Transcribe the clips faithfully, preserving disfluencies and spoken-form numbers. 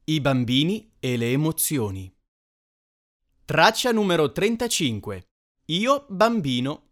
I bambini e le emozioni. Traccia numero trentacinque. Io bambino.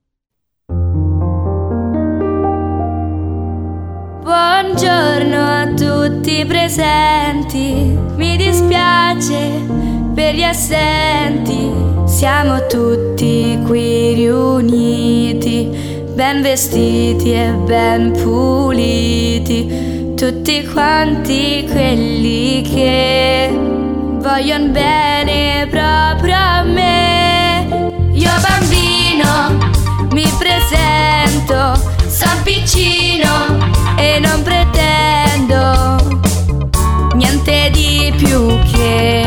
Buongiorno a tutti i presenti, mi dispiace per gli assenti, siamo tutti qui riuniti, ben vestiti e ben puliti, tutti quanti quelli che vogliono bene proprio a me. Io bambino mi presento, son piccino e non pretendo niente di più che